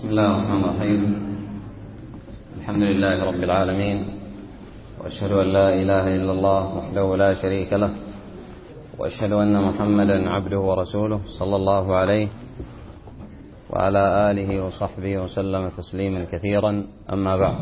بسم الله الرحمن الرحيم. الحمد لله رب العالمين، وأشهد أن لا إله إلا الله وحده لا شريك له، وأشهد أن محمدا عبده ورسوله صلى الله عليه وعلى آله وصحبه وسلم تسليما كثيرا. أما بعد،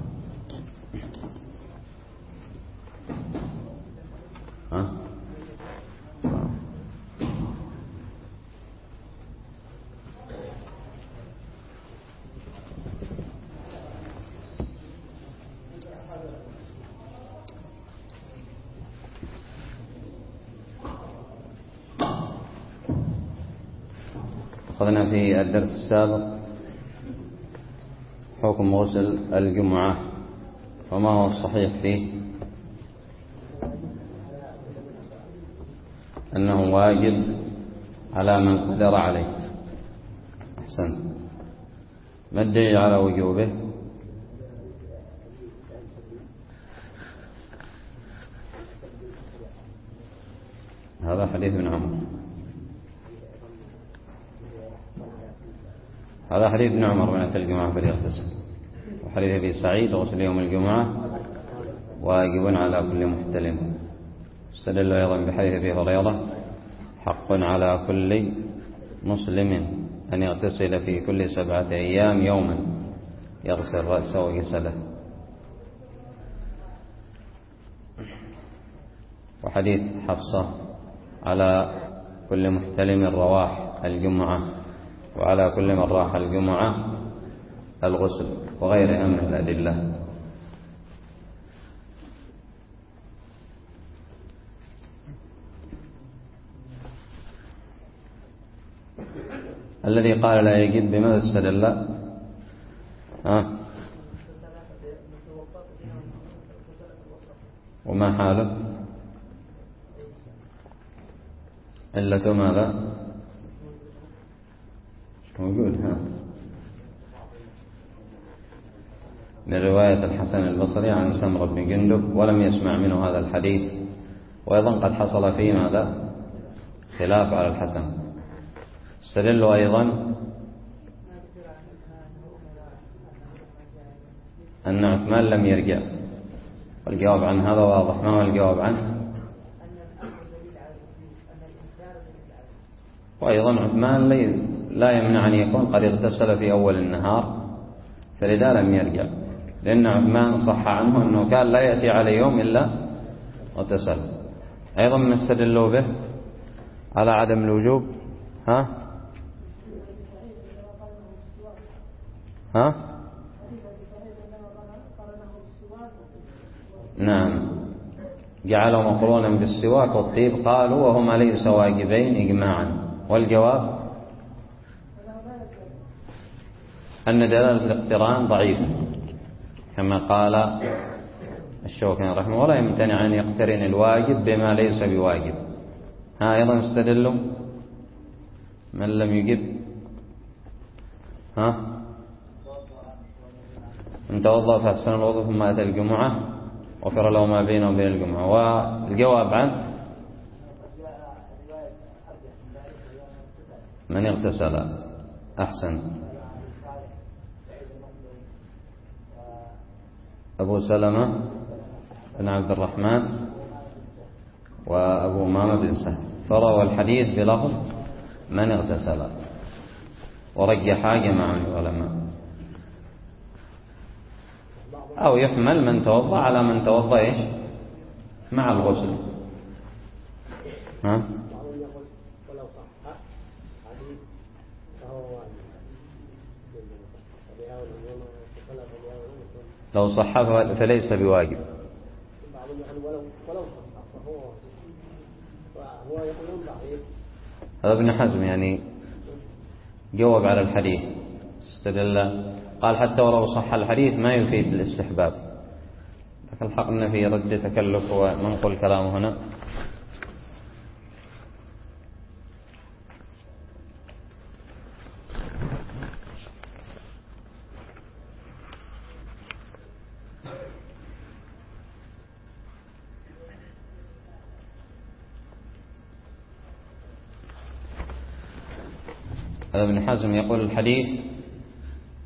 أخذنا في الدرس السابق حكم غسل الجمعة، وما هو الصحيح فيه؟ أنه واجب على من قدر عليه. أحسنت. ما الدليل على وجوبه؟ هذا حديث ابن عمر. هذا حديث ابن عمر: من أتى الجمعة فليغتسل. وحديث أبي سعيد: غسل يوم الجمعة واجب على كل محتلم. استدل أيضا بحديث أبي هريرة: حق على كل مسلم أن يغتسل في كل 7 أيام يوما، يغسل رأسه وجسده. وحديث حفصة: على كل محتلم رواح الجمعة، وعلى كل من راح الجمعة الغسل، وغيرها من الأدلة. الذي قال لا يجب بماذا استدل؟ وما حاله؟ علة ماذا؟ موجود لرواية الحسن البصري عن سمرة بن جندب، ولم يسمع منه هذا الحديث. وأيضا قد حصل فيه ماذا؟ خلاف على الحسن. استدلوا أيضا أن عثمان لم يرجع، والجواب عن هذا واضح. ما هو الجواب عنه؟ وأيضا عثمان لا يمنع أن يكون قد اغتسل في أول النهار، فلذا لم يرجع، لأن عثمان صح عنه أنه كان لا يأتي على يوم إلا اغتسل. أيضا ما استدلوا به على عدم الوجوب. نعم، جعلوا مقرونا بالسواك والطيب، قالوا وهما ليس واجبين إجماعا. والجواب أن دلالة الاقتران ضعيفة، كما قال الشوكاني رحمه الله: ولا يمتنع أن يقترن الواجب بما ليس بواجب. أيضا استدلوا من لم يجب: من توضأ فأحسن الوضوء ثم أتى الجمعة غفر له ما بينه وبين الجمعة. والجواب عنه: من اغتسل. أحسن. أبو سلمة بن عبد الرحمن وأبو أمامة بن سهل، فروى الحديث بلفظ من اغتسل، ورجح جماعة من العلماء. أو يحمل من توضأ على من توضأ مع الغسل. لو صح فليس بواجب. هذا ابن حزم يعني جواب على الحديث، استدل قال حتى ولو صح الحديث ما يفيد الاستحباب. لكن الحق أن في رد تكلف ومنقل كلامه هنا. ابن حزم يقول الحديث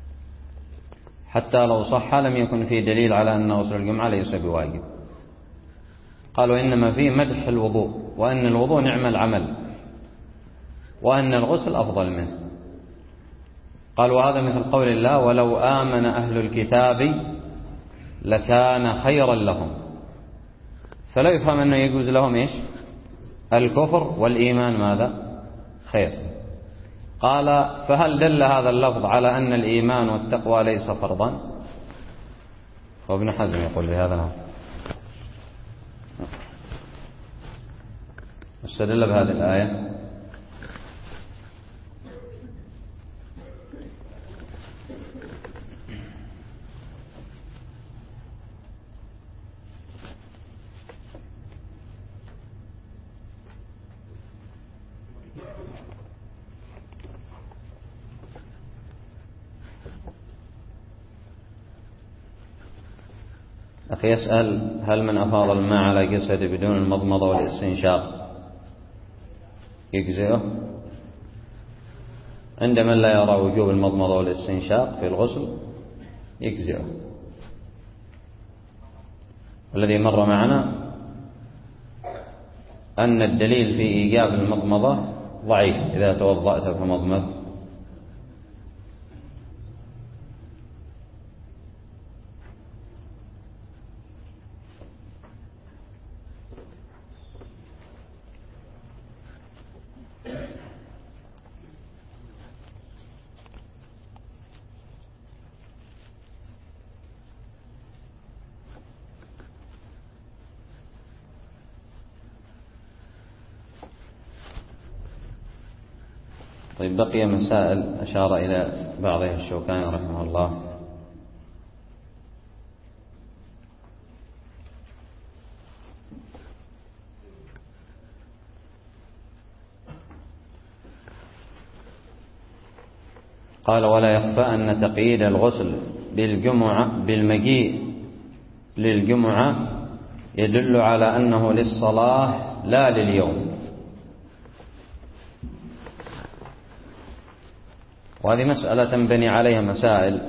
حتى لو صح لم يكن فيه دليل على أن غسل الجمعة ليس بواجب. قالوا إنما فيه مدح الوضوء، وأن الوضوء نعم العمل، وأن الغسل أفضل منه. قالوا هذا مثل قول الله: ولو آمن أهل الكتاب لكان خيرا لهم. فلا يفهم أنه يجوز لهم إيش؟ الكفر، والإيمان ماذا؟ خير. قال: فهل دل هذا اللفظ على أن الإيمان والتقوى ليس فرضا؟ وابن حزم يقول بهذا نعم. استدل بهذه الآية أخي يسأل: هل من أفاض الماء على جسده بدون المضمضة والاستنشاق يجزئه؟ عند من لا يرى وجوب المضمضة والاستنشاق في الغسل يجزئه. والذي مر معنا أن الدليل في إيجاب المضمضة ضعيف. إذا توضأت فمضمض. طيب، بقي مسائل أشار إلى بعضها الشوكاني رحمه الله. قال: ولا يخفى أن تقييد الغسل بالمجيء للجمعة يدل على أنه للصلاة لا لليوم. وهذه مسألة تنبني عليها مسائل،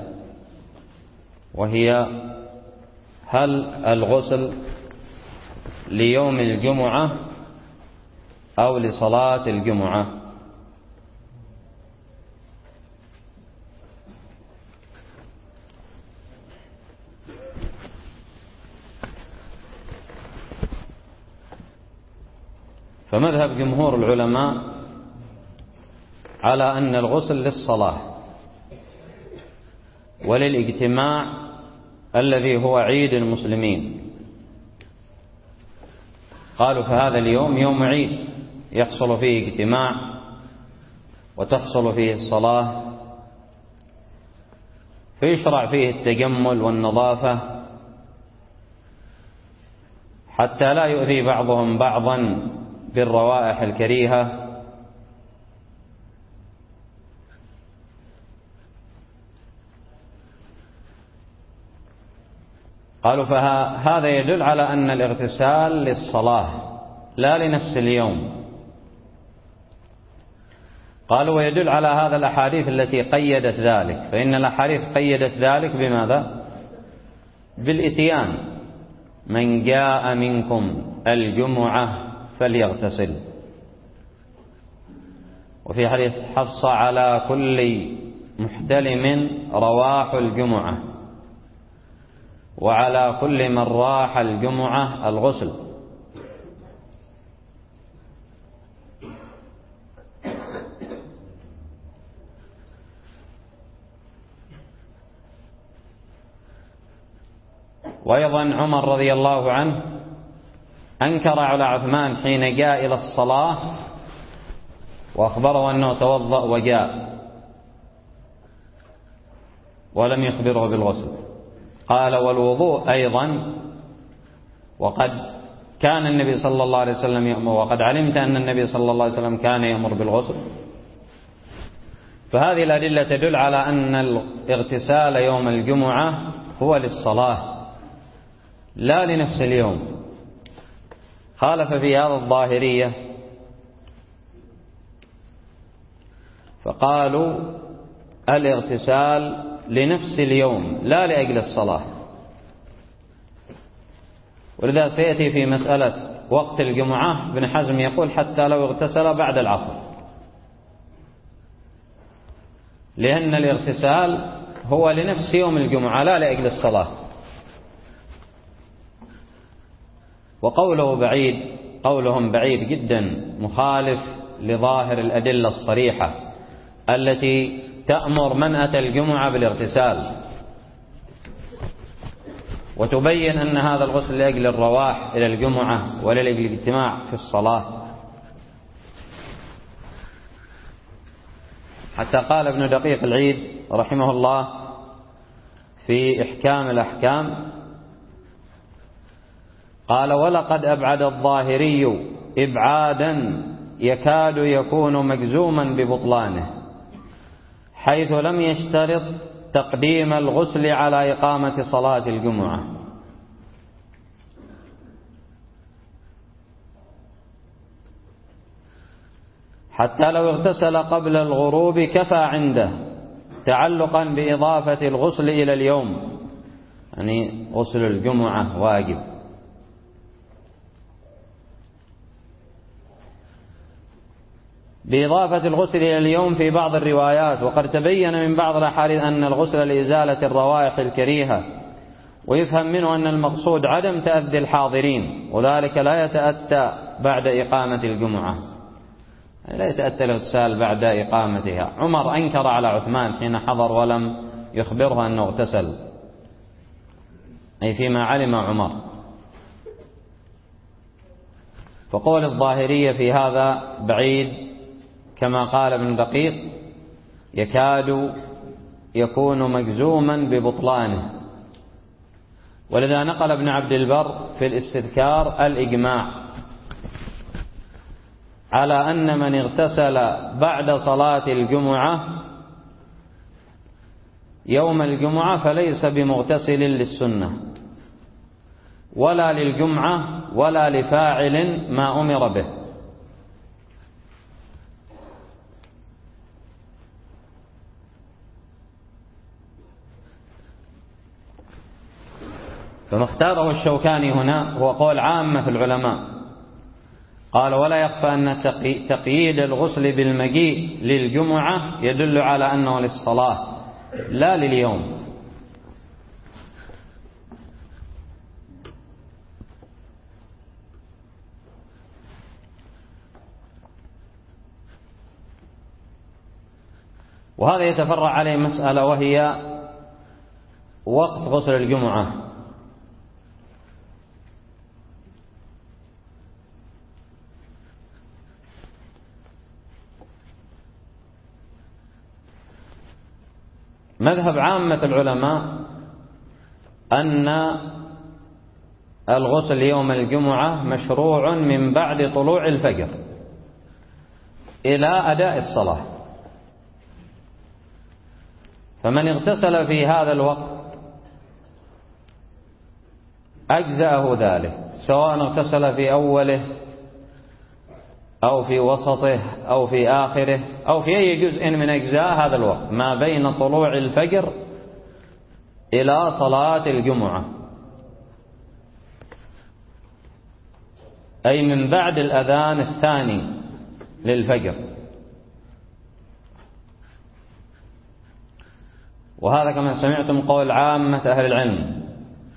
وهي: هل الغسل ليوم الجمعة أو لصلاة الجمعة؟ فمذهب جمهور العلماء على أن الغسل للصلاة وللاجتماع الذي هو عيد المسلمين. قالوا: فهذا اليوم يوم عيد يحصل فيه اجتماع وتحصل فيه الصلاة، فيشرع فيه التجمل والنظافة حتى لا يؤذي بعضهم بعضا بالروائح الكريهة. قالوا: فهذا يدل على أن الاغتسال للصلاة لا لنفس اليوم. قالوا: ويدل على هذا الأحاديث التي قيدت ذلك، فإن الأحاديث قيدت ذلك بماذا؟ بالإتيان: من جاء منكم الجمعة فليغتسل. وفي حديث حفصة: على كل محتلم رواح الجمعة، وعلى كل من راح الجمعة الغسل. وأيضا عمر رضي الله عنه أنكر على عثمان حين جاء إلى الصلاة وأخبره أنه توضأ وجاء ولم يخبره بالغسل. قال: والوضوء أيضا، وقد كان النبي صلى الله عليه وسلم يأمر، وقد علمت أن النبي صلى الله عليه وسلم كان يأمر بالغسل. فهذه الأدلة تدل على أن الاغتسال يوم الجمعة هو للصلاة لا لنفس اليوم. خالف في هذا الظاهرية، فقالوا: الاغتسال لنفس اليوم لا لأجل الصلاة. ولذا سيأتي في مسألة وقت الجمعة ابن حزم يقول حتى لو اغتسل بعد العصر، لأن الاغتسال هو لنفس يوم الجمعة لا لأجل الصلاة. قولهم بعيد جدا، مخالف لظاهر الأدلة الصريحة التي تأمر من أتى الجمعة بالاغتسال، وتبين أن هذا الغسل لأجل الرواح إلى الجمعة ولا لأجل الاجتماع في الصلاة. حتى قال ابن دقيق العيد رحمه الله في إحكام الأحكام، قال: ولقد أبعد الظاهري إبعادا يكاد يكون مجزوما ببطلانه، حيث لم يشترط تقديم الغسل على إقامة صلاة الجمعة. حتى لو اغتسل قبل الغروب كفى عنده، تعلقا بإضافة الغسل إلى اليوم، يعني غسل الجمعة واجب. بإضافة الغسل إلى اليوم في بعض الروايات، وقد تبين من بعض الأحاديث أن الغسل لإزالة الروائح الكريهة، ويفهم منه أن المقصود عدم تأذي الحاضرين، وذلك لا يتأتى بعد إقامة الجمعة، لا يتأتى الاغتسال بعد إقامتها. عمر أنكر على عثمان حين حضر ولم يخبره أنه اغتسل، أي فيما علم عمر. فقول الظاهرية في هذا بعيد، كما قال ابن دقيق: يكاد يكون مجزوما ببطلانه. ولذا نقل ابن عبد البر في الاستذكار الإجماع على أن من اغتسل بعد صلاة الجمعة يوم الجمعة فليس بمغتسل للسنة ولا للجمعة ولا لفاعل ما أمر به. فما اختاره الشوكاني هنا هو قول عامة العلماء، قال: ولا يخفى أن تقييد الغسل بالمجيء للجمعة يدل على أنه للصلاة لا لليوم. وهذا يتفرع عليه مسألة، وهي وقت غسل الجمعة. مذهب عامة العلماء أن الغسل يوم الجمعة مشروع من بعد طلوع الفجر إلى أداء الصلاة، فمن اغتسل في هذا الوقت أجزأه ذلك، سواء اغتسل في أوله أو في وسطه أو في آخره أو في أي جزء من أجزاء هذا الوقت ما بين طلوع الفجر إلى صلاة الجمعة، أي من بعد الأذان الثاني للفجر. وهذا كما سمعتم قول عامة أهل العلم.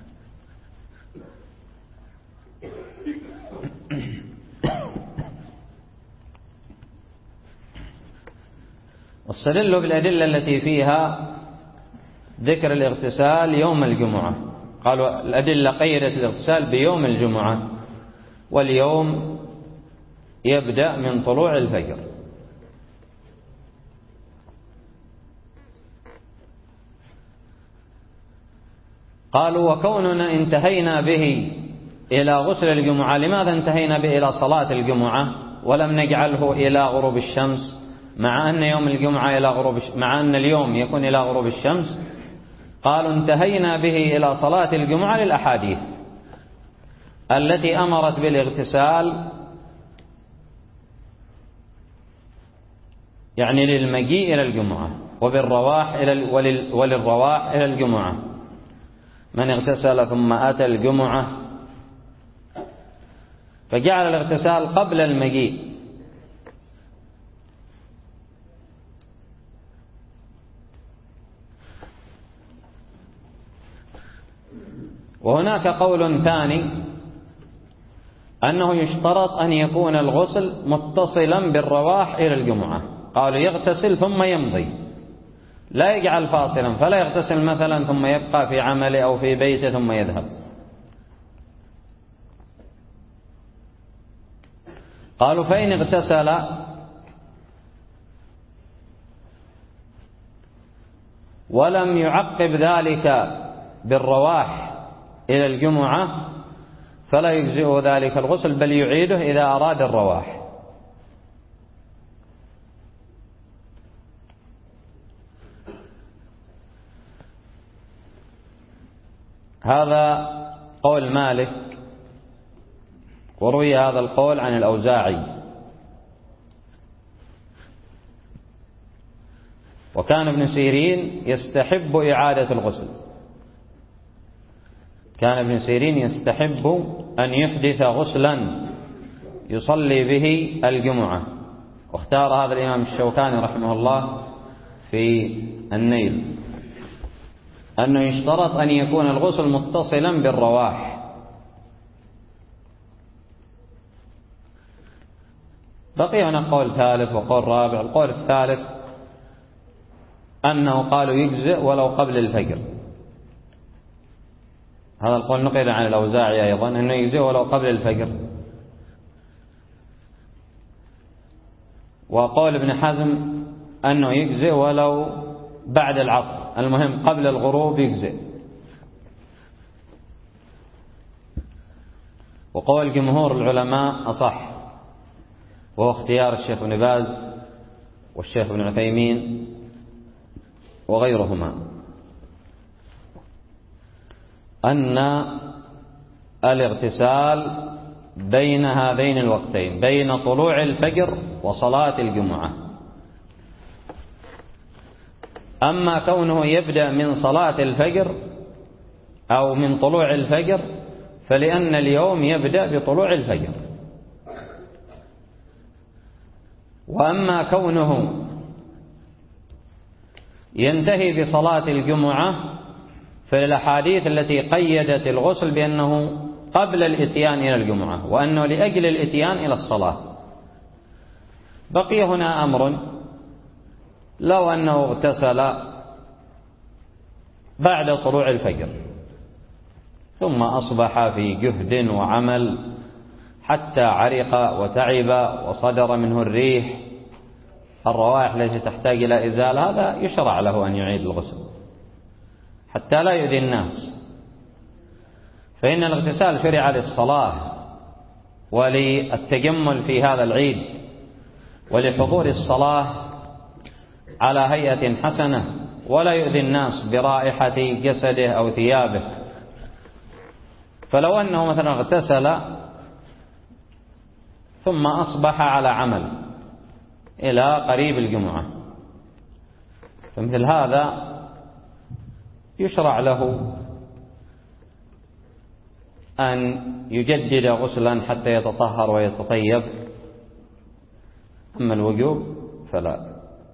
واستدلوا بالأدلة التي فيها ذكر الاغتسال يوم الجمعة، قالوا الأدلة قيدت الاغتسال بيوم الجمعة، واليوم يبدأ من طلوع الفجر. قالوا: وكوننا انتهينا به إلى غسل الجمعة، لماذا انتهينا به إلى صلاة الجمعة ولم نجعله إلى غروب الشمس، مع أن يوم الجمعة مع أن اليوم يكون إلى غروب الشمس؟ قالوا: انتهينا به إلى صلاة الجمعة للأحاديث التي أمرت بالاغتسال، يعني للمجيء إلى الجمعة، وللرواح إلى الجمعة. من اغتسل ثم أتى الجمعة فجعل الاغتسال قبل المجيء، وهناك قول ثاني أنه يشترط أن يكون الغسل متصلا بالرواح إلى الجمعة. قالوا يغتسل ثم يمضي، لا يجعل فاصلا، فلا يغتسل مثلا ثم يبقى في عمله أو في بيته ثم يذهب. قالوا فإن اغتسل ولم يعقب ذلك بالرواح إلى الجمعة فلا يجزئه ذلك الغسل، بل يعيده إذا أراد الرواح. هذا قول مالك، وروي هذا القول عن الأوزاعي. وكان ابن سيرين يستحب إعادة الغسل، كان ابن سيرين يستحب أن يحدث غسلا يصلي به الجمعة. واختار هذا الإمام الشوكاني رحمه الله في النيل أنه يشترط أن يكون الغسل متصلا بالرواح. بقي هنا قول ثالث وقول رابع. القول الثالث أنه قالوا يجزئ ولو قبل الفجر. هذا القول نقل عن الأوزاعي أيضا أنه يجزئ ولو قبل الفجر. وقول ابن حزم أنه يجزئ ولو بعد العصر، المهم قبل الغروب يجزئ. وقول جمهور العلماء أصح، وهو اختيار الشيخ ابن باز والشيخ ابن عثيمين وغيرهما، أن الاغتسال بين هذين الوقتين، بين طلوع الفجر وصلاة الجمعة. أما كونه يبدأ من صلاة الفجر أو من طلوع الفجر فلأن اليوم يبدأ بطلوع الفجر. وأما كونه ينتهي بصلاة الجمعة فالأحاديث التي قيدت الغسل بأنه قبل الإتيان إلى الجمعة، وأنه لأجل الإتيان إلى الصلاة. بقي هنا أمر، لو أنه اغتسل بعد طلوع الفجر ثم أصبح في جهد وعمل حتى عرق وتعب وصدر منه الريح، الروائح التي تحتاج إلى إزالة، هذا يشرع له أن يعيد الغسل حتى لا يؤذي الناس. فإن الاغتسال شرع للصلاة وللتجمل في هذا العيد ولحضور الصلاة على هيئة حسنة، ولا يؤذي الناس برائحة جسده أو ثيابه. فلو أنه مثلا اغتسل ثم أصبح على عمل إلى قريب الجمعة، فمثل هذا يشرع له أن يجدد غسلا حتى يتطهر ويتطيب. أما الوجوب فلا.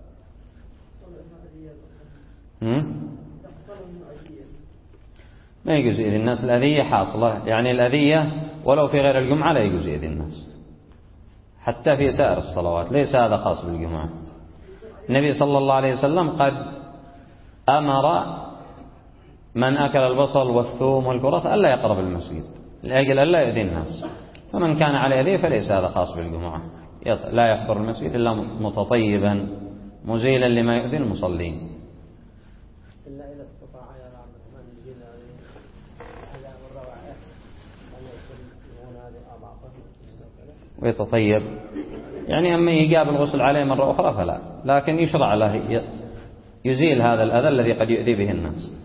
ما يجوز إذن الناس، الأذية حاصلة، يعني الأذية ولو في غير الجمعة لا يجوز إذن الناس، حتى في سائر الصلوات، ليس هذا خاص بالجمعة. النبي صلى الله عليه وسلم قد أمر من أكل البصل والثوم والكرث ألا يقرب المسجد لأجل ألا يؤذي الناس، فمن كان على يديه فليس هذا خاص بالجمعة، لا يحضر المسجد إلا متطيبا مزيلا لما يؤذي المصلين. إلا إذا استطاع يا رب من يجيل هذا الروائح أن يكون هذه أضعفه ويتطيب، يعني أما يجاب الغسل عليه مرة أخرى فلا، لكن يشرع له يزيل هذا الأذى الذي قد يؤذي به الناس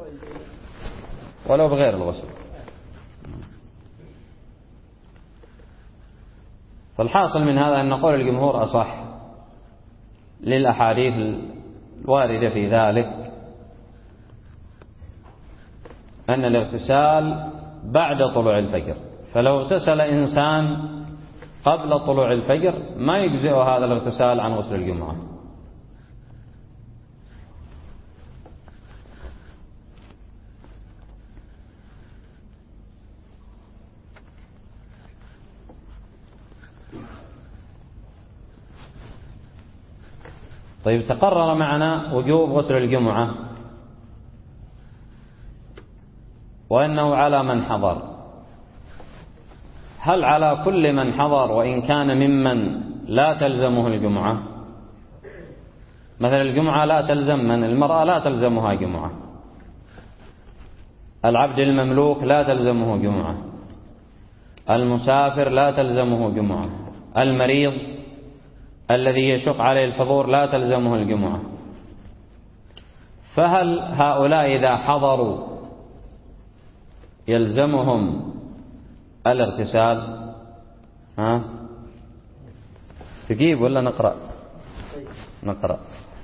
ولو بغير الغسل. فالحاصل من هذا أن نقول الجمهور أصح للأحاديث الواردة في ذلك أن الاغتسال بعد طلوع الفجر، فلو اغتسل إنسان قبل طلوع الفجر ما يجزئ هذا الاغتسال عن غسل الجمعة. طيب، تقرر معنا وجوب غسل الجمعة وأنه على من حضر. هل على كل من حضر وإن كان ممن لا تلزمه الجمعة؟ مثلا الجمعة لا تلزم من؟ المرأة لا تلزمها جمعة، العبد المملوك لا تلزمه جمعة، المسافر لا تلزمه جمعة، المريض الذي يشق عليه الحضور لا تلزمه الجمعة. فهل هؤلاء إذا حضروا يلزمهم الاغتسال؟ تجيب ولا نقرأ؟ نقرأ.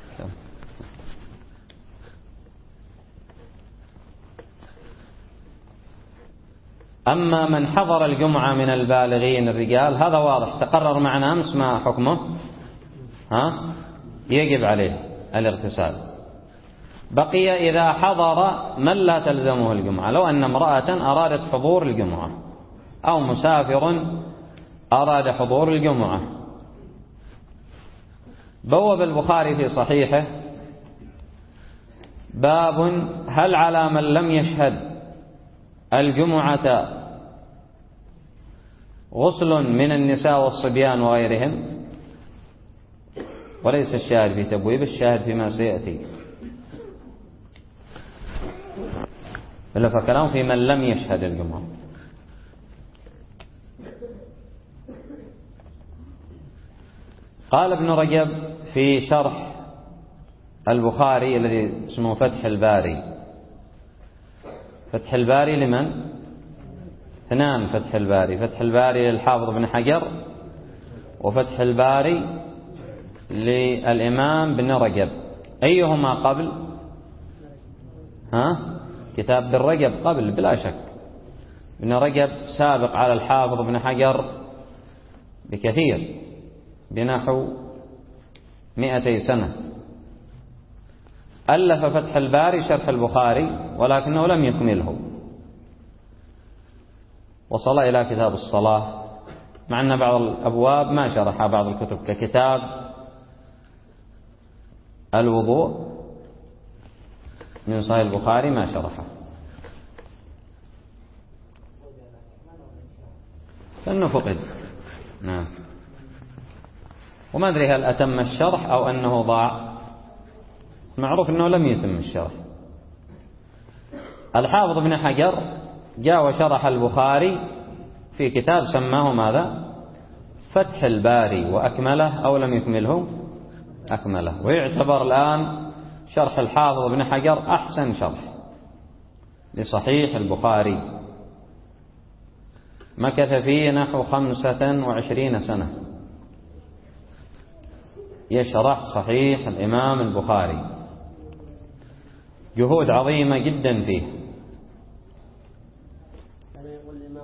أما من حضر الجمعة من البالغين الرجال هذا واضح، تقرر معنا أمس ما حكمه، يجب عليه الاغتسال. بقي إذا حضر من لا تلزمه الجمعة، لو أن امرأة أرادت حضور الجمعة أو مسافر أراد حضور الجمعة. بوب البخاري في صحيحه باب هل على من لم يشهد الجمعة غسل من النساء والصبيان وغيرهم؟ وليس الشاهد في تبويب، الشاهد فيما سيأتي، إلا فكلام في من لم يشهد الجمعة. قال ابن رجب في شرح البخاري الذي اسمه فتح الباري. فتح الباري لمن؟ اثنان فتح الباري، فتح الباري للحافظ بن حجر، وفتح الباري للإمام بن رجب. أيهما قبل؟ كتاب ابن رجب قبل بلا شك. ابن رجب سابق على الحافظ بن حجر بكثير، بنحو 200 سنة. ألف فتح الباري شرح البخاري ولكنه لم يكمله، وصل إلى كتاب الصلاة، مع أن بعض الأبواب ما شرح بعض الكتب، ككتاب الوضوء من صحيح البخاري ما شرحه، لأنه فقد. نعم. وما أدري هل أتم الشرح أو أنه ضاع، معروف أنه لم يتم الشرح. الحافظ بن حجر جاء وشرح البخاري في كتاب سماه ماذا؟ فتح الباري، وأكمله أو لم يكمله؟ أكمله، ويعتبر الآن شرح الحافظ بن حجر أحسن شرح لصحيح البخاري، مكث فيه نحو 25 سنة يشرح صحيح الإمام البخاري، جهود عظيمة جدا فيه. يقول الإمام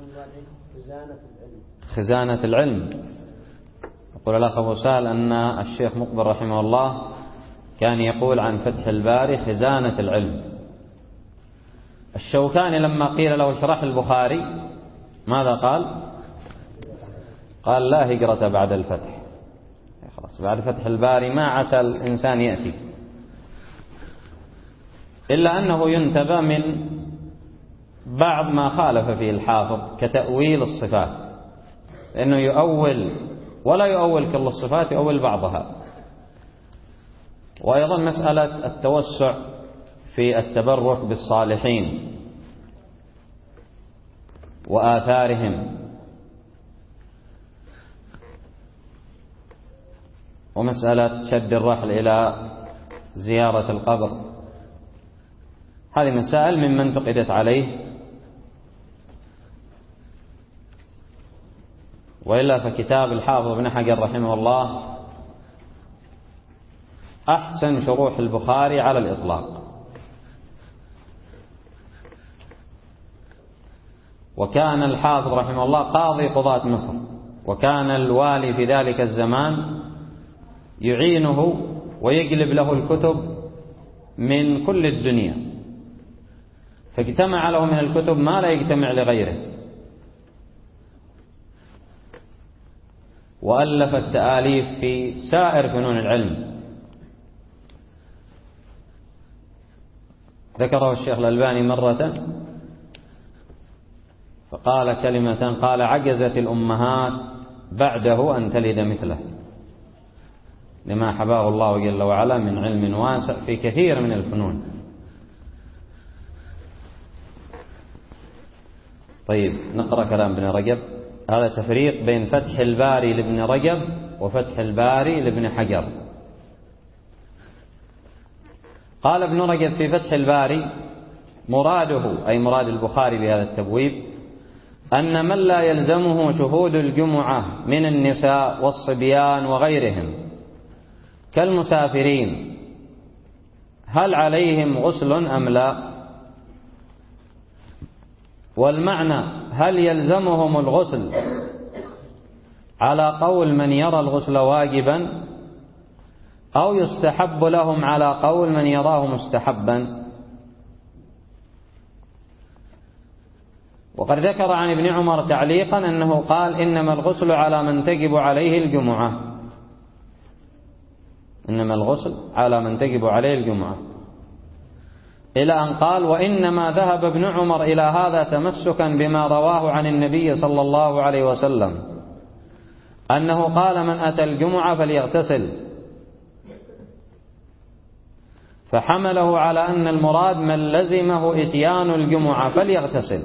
خزانة العلم. يقول الأخ أبو سهل أن الشيخ مقبل رحمه الله كان يقول عن فتح الباري خزانة العلم. الشوكاني لما قيل له اشرح البخاري ماذا قال؟ قال لا هجرة بعد الفتح، خلاص بعد فتح الباري ما عسى الإنسان يأتي. إلا أنه ينتبه من بعض ما خالف فيه الحافظ كتأويل الصفات، لأنه يؤول ولا يؤول كل الصفات، يؤول بعضها. وأيضا مسألة التوسع في التبرك بالصالحين وآثارهم، ومسألة شد الرحل إلى زيارة القبر، هذه مسائل ممن فقدت عليه. وإلا فكتاب الحافظ بن حجر رحمه الله أحسن شروح البخاري على الإطلاق، وكان الحافظ رحمه الله قاضي قضاة مصر، وكان الوالي في ذلك الزمان يعينه ويجلب له الكتب من كل الدنيا، فاجتمع له من الكتب ما لا يجتمع لغيره، وألف التآليف في سائر فنون العلم. ذكره الشيخ الألباني مرة فقال كلمة، قال: عجزت الأمهات بعده أن تلد مثله، لما حباه الله جل وعلا من علم واسع في كثير من الفنون. طيب، نقرأ كلام ابن رجب. هذا تفريق بين فتح الباري لابن رجب وفتح الباري لابن حجر. قال ابن رجب في فتح الباري: مراده، أي مراد البخاري بهذا التبويب، أن من لا يلزمه شهود الجمعة من النساء والصبيان وغيرهم كالمسافرين هل عليهم غسل أم لا؟ والمعنى: هل يلزمهم الغسل على قول من يرى الغسل واجبا، أو يستحب لهم على قول من يراه مستحبا؟ وقد ذكر عن ابن عمر تعليقا أنه قال: إنما الغسل على من تجب عليه الجمعة، إنما الغسل على من تجب عليه الجمعة، إلى أن قال: وإنما ذهب ابن عمر إلى هذا تمسكا بما رواه عن النبي صلى الله عليه وسلم أنه قال: من أتى الجمعة فليغتسل، فحمله على أن المراد من لزمه إتيان الجمعة فليغتسل،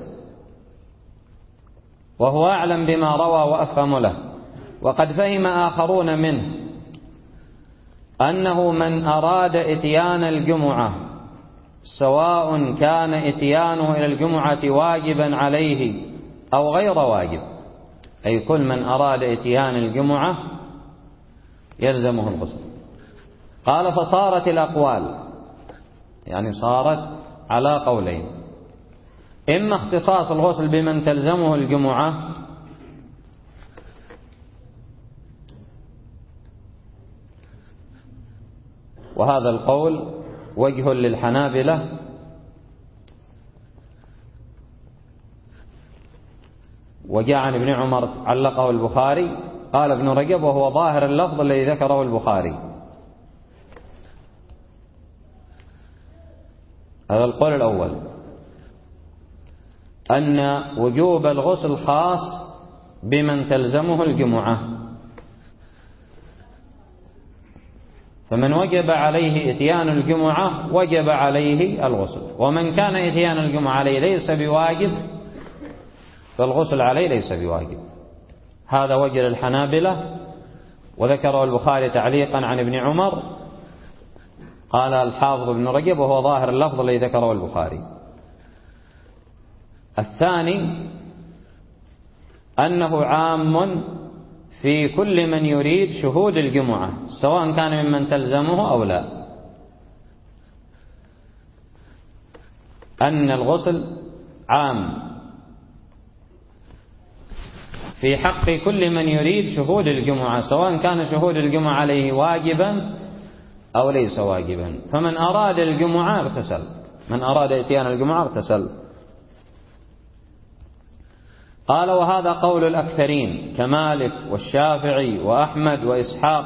وهو أعلم بما روى وأفهم له. وقد فهم آخرون منه أنه من أراد إتيان الجمعة سواء كان إتيانه إلى الجمعة واجبا عليه أو غير واجب، أي كل من أراد إتيان الجمعة يلزمه الغسل. قال: فصارت الأقوال، يعني صارت على قولين: إما اختصاص الغسل بمن تلزمه الجمعة، وهذا القول وجه للحنابلة، وجاء عن ابن عمر علقه البخاري. قال ابن رجب: وهو ظاهر اللفظ الذي ذكره البخاري. هذا القول الأول، أن وجوب الغسل خاص بمن تلزمه الجمعة، فمن وجب عليه إتيان الجمعة وجب عليه الغسل، ومن كان إتيان الجمعة عليه ليس بواجب فالغسل عليه ليس بواجب. هذا وجه الحنابلة، وذكره البخاري تعليقا عن ابن عمر. قال الحافظ ابن رجب: وهو ظاهر اللفظ الذي ذكره البخاري. الثاني أنه عام في كل من يريد شهود الجمعة سواء كان ممن تلزمه أو لا، أن الغسل عام في حق كل من يريد شهود الجمعة سواء كان شهود الجمعة عليه واجبا أو ليس واجبا. فمن أراد الجمعة اغتسل، من أراد إتيان الجمعة اغتسل. قال: وهذا قول الأكثرين كمالك والشافعي وأحمد وإسحاق،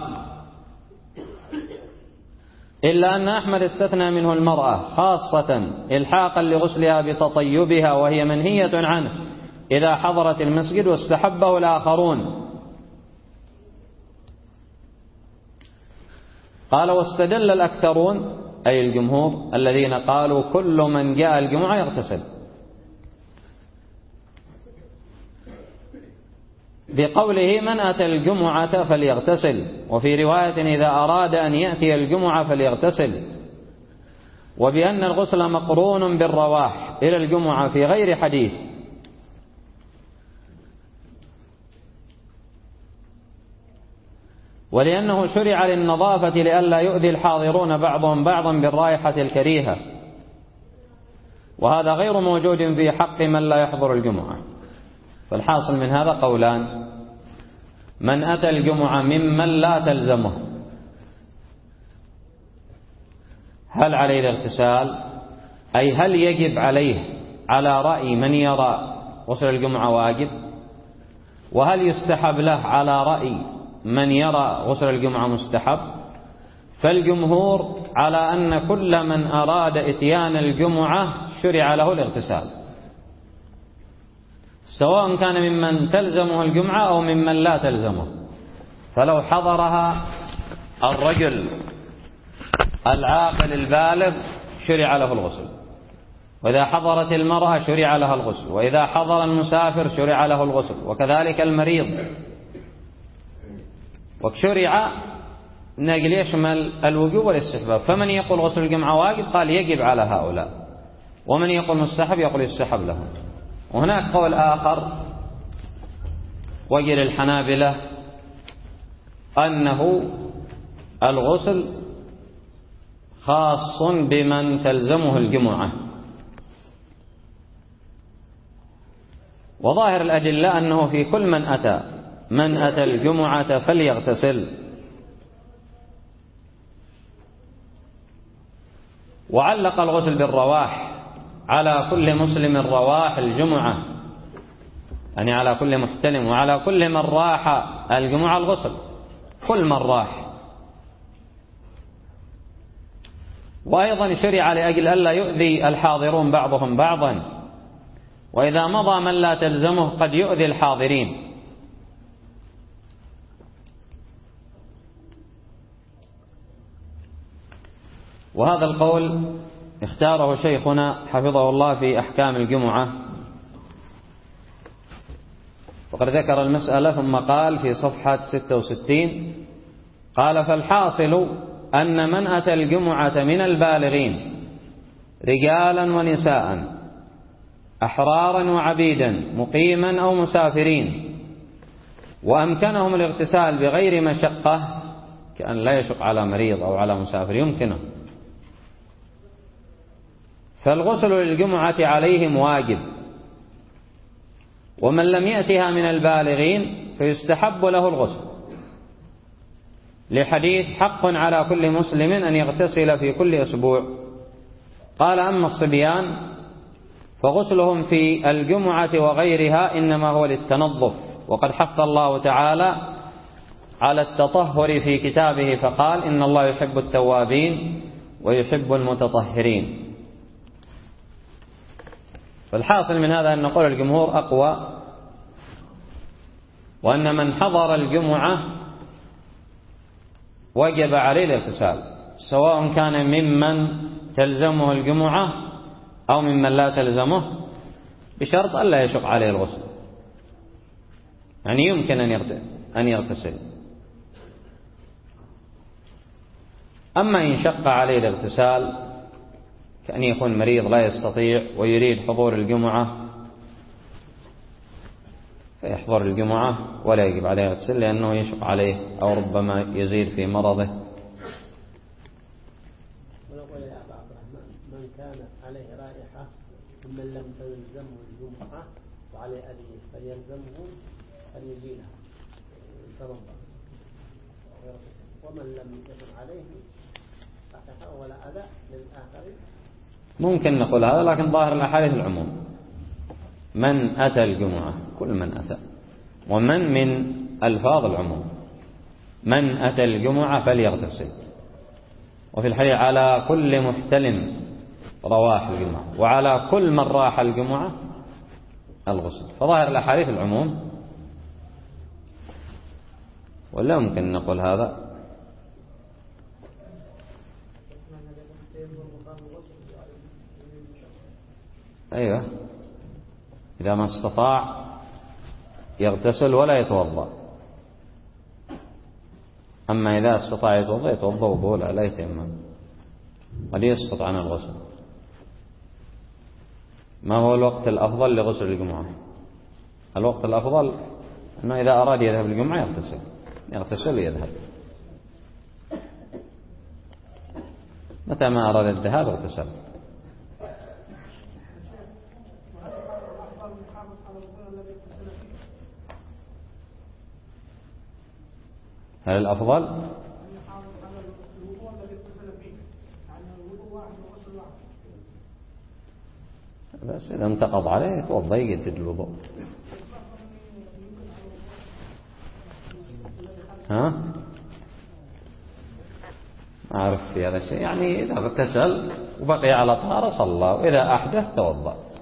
إلا أن أحمد استثنى منه المرأة خاصة إلحاقا لغسلها بتطيبها، وهي منهية عنه إذا حضرت المسجد، واستحبه الآخرون. قال: واستدل الأكثرون، أي الجمهور الذين قالوا كل من جاء الجمعة يغتسل، بقوله: من أتى الجمعة فليغتسل، وفي رواية: إذا أراد أن يأتي الجمعة فليغتسل، وبأن الغسل مقرون بالرواح إلى الجمعة في غير حديث. ولأنه شرع للنظافة لئلا يؤذي الحاضرون بعضهم بعضا بالرائحة الكريهة، وهذا غير موجود في حق من لا يحضر الجمعة. فالحاصل من هذا قولان: من أتى الجمعة ممن لا تلزمه هل عليه الاغتسال؟ أي هل يجب عليه على رأي من يرى غسل الجمعة واجب؟ وهل يستحب له على رأي من يرى غسل الجمعة مستحب؟ فالجمهور على أن كل من أراد إتيان الجمعة شرع له الاغتسال، سواء كان ممن تلزمه الجمعة أو ممن لا تلزمه. فلو حضرها الرجل العاقل البالغ شرع له الغسل، وإذا حضرت المرأة شرع لها الغسل، وإذا حضر المسافر شرع له الغسل، وكذلك المريض. وشرع نقل يشمل الوجوب والاستحباب. فمن يقول غسل الجمعة واجب قال يجب على هؤلاء، ومن يقول مستحب يقول يستحب لهم. وهناك قول آخر وجه الحنابلة أنه الغسل خاص بمن تلزمه الجمعة، وظاهر الأدلة أنه في كل من أتى الجمعة فليغتسل. وعلق الغسل بالرواح على كل مسلم رواح الجمعة، يعني على كل محتلم، وعلى كل من راح الجمعة الغسل، كل من راح. وأيضا شرع لأجل ألا يؤذي الحاضرون بعضهم بعضا، وإذا مضى من لا تلزمه قد يؤذي الحاضرين. وهذا القول اختاره شيخنا حفظه الله في أحكام الجمعة، وقد ذكر المسألة ثم قال في صفحة 66: قال: فالحاصل أن من أتى الجمعة من البالغين رجالا ونساء، أحرارا وعبيدا، مقيما أو مسافرين، وأمكنهم الاغتسال بغير مشقة، كأن لا يشق على مريض أو على مسافر يمكنه، فالغسل للجمعة عليهم واجب. ومن لم يأتها من البالغين فيستحب له الغسل، لحديث: حق على كل مسلم أن يغتسل في كل أسبوع. قال: أما الصبيان فغسلهم في الجمعة وغيرها إنما هو للتنظف، وقد حث الله تعالى على التطهر في كتابه فقال: إن الله يحب التوابين ويحب المتطهرين. فالحاصل من هذا أن نقول الجمهور أقوى، وأن من حضر الجمعة وجب عليه الاغتسال، سواء كان ممن تلزمه الجمعة أو ممن لا تلزمه، بشرط ألا يشق عليه الغسل، يعني يمكن أن يغتسل. أما إن شق عليه الاغتسال كأن يكون مريض لا يستطيع ويريد حضور الجمعة فيحضر الجمعة ولا يجب عليه يغتسل، لأنه يشق عليه أو ربما يزيد في مرضه. ونقول يا أبا عبد الرحمن: من كانت عليه رائحة ممن لم تلزمه الجمعة وعليه أذية فليلزمه أن يزيلها يتنظف ويغتسل، ومن لم يكن عليه رائحة ولا أذى للآخرين. ممكن نقول هذا، لكن ظاهر الأحاديث العموم: من أتى الجمعة، كل من أتى، من ألفاظ العموم: من أتى الجمعة فليغتسل. وفي الحديث: على كل محتلم رواح الجمعة، وعلى كل من راح الجمعة الغسل. فظاهر الأحاديث العموم، ولا يمكن نقول هذا. أيوة، إذا ما استطاع يغتسل ولا يتوضأ. أما إذا استطاع يتوضأ وضوءه لا يتيمم، قد يسقط عن الغسل. ما هو الوقت الأفضل لغسل الجمعة؟ الوقت الأفضل أنه إذا أراد يذهب الجمعة يغتسل ويذهب. متى ما أراد الذهاب اغتسل. هل الأفضل؟ بس إذا انتقض عليه يتوضأ يجدد الوضوء. ها؟ ما أعرف في هذا الشيء، يعني إذا اغتسل وبقي على طهارة صلى، وإذا أحدث توضأ.